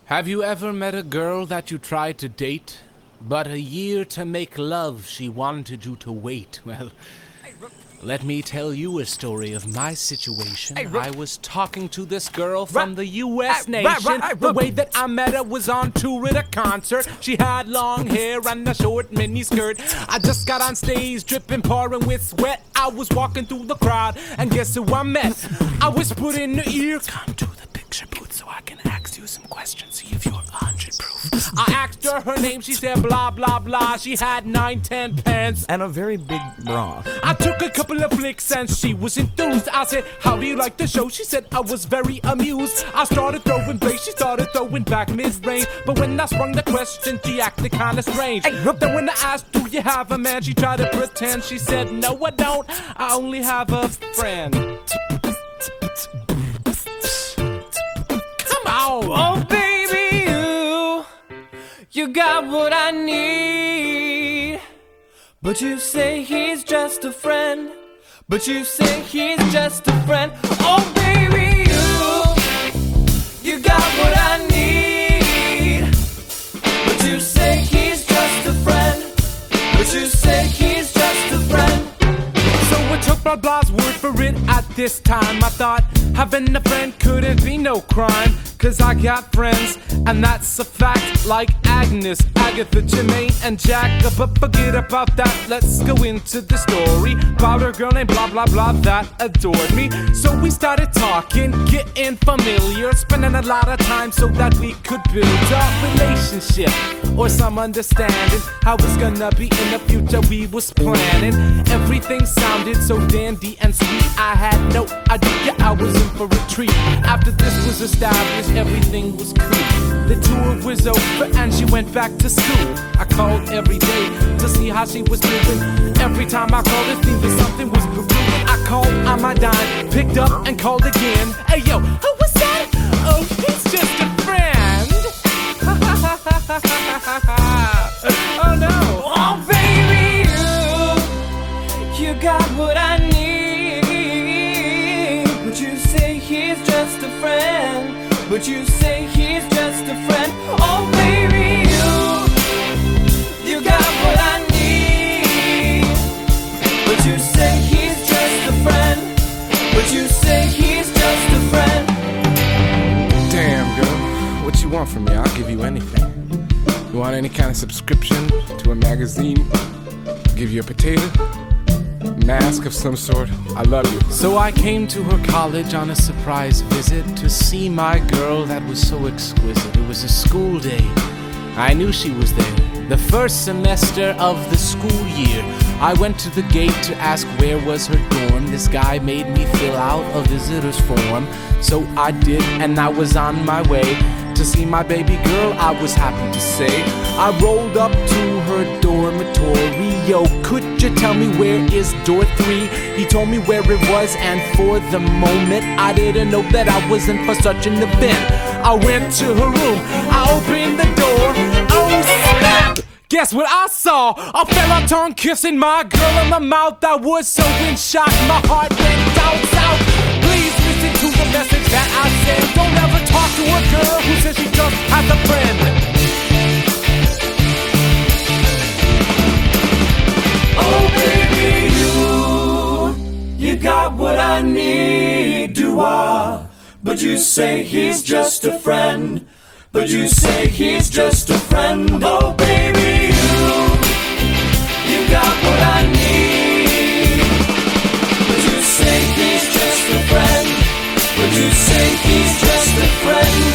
Have you ever met a girl that you tried to date, but a year to make love she wanted you to wait? Well, let me tell you a story of my situation. I was talking to this girl from the U.S. nation. The way that I met her was on tour at a concert. She had long hair and a short mini skirt. I just got on stage, dripping, pouring with sweat. I was walking through the crowd, and guess who I met? I whispered in her ear, "Come to the picture booth so I can ask you some questions, see if you're 100 proof." I asked her name, she said blah blah blah. She had 9-10 pants and a very big bra. I took a couple of flicks and she was enthused. I said, "How do you like the show?" She said, I was very amused. I started throwing bass, she started throwing back mid-range. But when I sprung the question, she acted kinda strange. Then when I asked, "Do you have a man?" she tried to pretend. She said, "No, I don't, I only have a friend." Come on! Oh baby, you got what I need. But you say he's just a friend. But you say he's just a friend. Oh baby, you got what I need. But you say he's just a friend. But you say he's just a friend. So I took my blah's word for it at this time. I thought having a friend couldn't be no crime, 'cause I got friends, and that's a fact. Like Agnes, Agatha, Jermaine, and Jack. But forget about that, let's go into the story about a girl named blah blah blah that adored me. So we started talking, getting familiar, spending a lot of time so that we could build a relationship or some understanding how it's gonna be in the future. We was planning, everything sounded so dandy and sweet. I had no idea I was in for a treat. After this was established, everything was cool. The tour was over and she went back to school. I called every day to see how she was doing. Every time I called, it seemed that something was brewing. I called on my dime, picked up and called again. Hey yo, who was that? Oh, he's just a friend. Oh no. Oh baby, you got what I need. But you say he's just a friend. But you say he's just a friend. Oh baby, you got what I need. But you say he's just a friend. But you say he's just a friend. Damn girl, what you want from me? I'll give you anything. You want any kind of subscription to a magazine? I'll give you a potato? Mask of some sort. I love you. So I came to her college on a surprise visit to see my girl that was so exquisite. It was a school day. I knew she was there. The first semester of the school year. I went to the gate to ask where was her dorm. This guy made me fill out a visitor's form. So I did, and I was on my way to see my baby girl, I was happy to say. I rolled up to her dormitory. Yo, could you tell me where is door 3? He told me where it was, and for the moment I didn't know that I was in for such an event. I went to her room, I opened the door. Oh snap! Guess what I saw? A fella tongue kissing my girl in the mouth. I was so in shock, my heart went down south. Please listen to the message that I said. Don't ever talk to a girl who says she just has a friend. Oh baby, you got what I need, do-I? But you say he's just a friend. But you say he's just a friend. Oh baby, you got what I need. But you say he's just a friend. But you say he's just a friend.